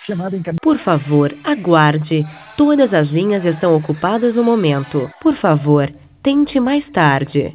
Chamada encaminhada. Por favor, aguarde. Todas as linhas estão ocupadas no momento. Por favor, tente mais tarde.